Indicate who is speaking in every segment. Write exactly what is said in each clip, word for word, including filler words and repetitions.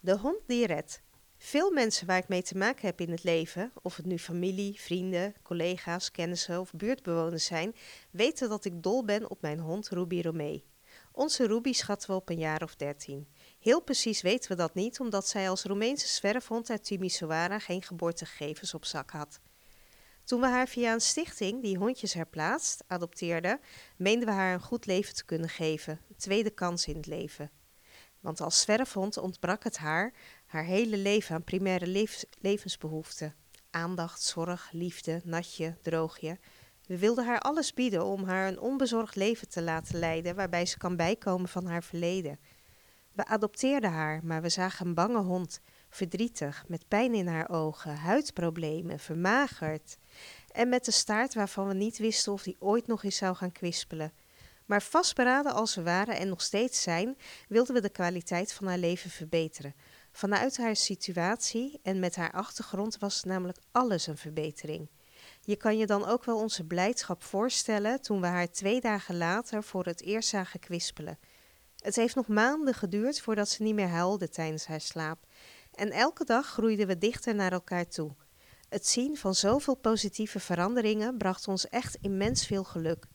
Speaker 1: De hond die redt. Veel mensen waar ik mee te maken heb in het leven, of het nu familie, vrienden, collega's, kennissen of buurtbewoners zijn, weten dat ik dol ben op mijn hond Ruby Romee. Onze Ruby schatten we op een jaar of dertien. Heel precies weten we dat niet, omdat zij als Roemeense zwerfhond uit Timisoara geen geboortegegevens op zak had. Toen we haar via een stichting die hondjes herplaatst, adopteerden, meenden we haar een goed leven te kunnen geven, een tweede kans in het leven. Want als zwerfhond ontbrak het haar, haar hele leven aan primaire levens- levensbehoeften. Aandacht, zorg, liefde, natje, droogje. We wilden haar alles bieden om haar een onbezorgd leven te laten leiden, waarbij ze kan bijkomen van haar verleden. We adopteerden haar, maar we zagen een bange hond, verdrietig, met pijn in haar ogen, huidproblemen, vermagerd. En met een staart waarvan we niet wisten of die ooit nog eens zou gaan kwispelen. Maar vastberaden als we waren en nog steeds zijn, wilden we de kwaliteit van haar leven verbeteren. Vanuit haar situatie en met haar achtergrond was namelijk alles een verbetering. Je kan je dan ook wel onze blijdschap voorstellen toen we haar twee dagen later voor het eerst zagen kwispelen. Het heeft nog maanden geduurd voordat ze niet meer huilde tijdens haar slaap. En elke dag groeiden we dichter naar elkaar toe. Het zien van zoveel positieve veranderingen bracht ons echt immens veel geluk.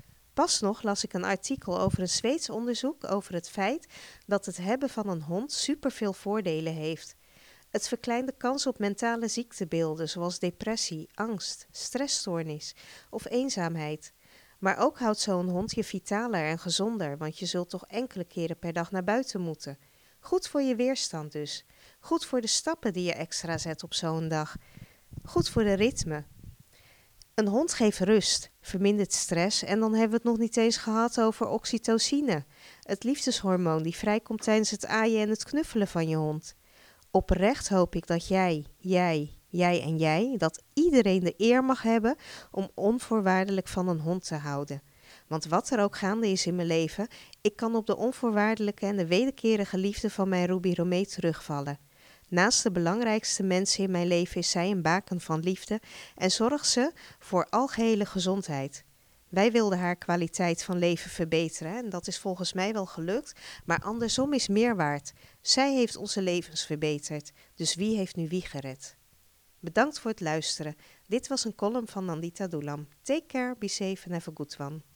Speaker 1: Pas nog las ik een artikel over een Zweeds onderzoek over het feit dat het hebben van een hond superveel voordelen heeft. Het verkleint de kans op mentale ziektebeelden zoals depressie, angst, stressstoornis of eenzaamheid. Maar ook houdt zo'n hond je vitaler en gezonder, want je zult toch enkele keren per dag naar buiten moeten. Goed voor je weerstand dus. Goed voor de stappen die je extra zet op zo'n dag. Goed voor de ritme. Een hond geeft rust, vermindert stress en dan hebben we het nog niet eens gehad over oxytocine. Het liefdeshormoon die vrijkomt tijdens het aaien en het knuffelen van je hond. Oprecht hoop ik dat jij, jij, jij en jij, dat iedereen de eer mag hebben om onvoorwaardelijk van een hond te houden. Want wat er ook gaande is in mijn leven, ik kan op de onvoorwaardelijke en de wederkerige liefde van mijn Ruby Romee terugvallen. Naast de belangrijkste mensen in mijn leven is zij een baken van liefde en zorgt ze voor algehele gezondheid. Wij wilden haar kwaliteit van leven verbeteren en dat is volgens mij wel gelukt, maar andersom is meer waard. Zij heeft onze levens verbeterd, dus wie heeft nu wie gered? Bedankt voor het luisteren. Dit was een column van Nandita Doulam. Take care, be safe and have a good one.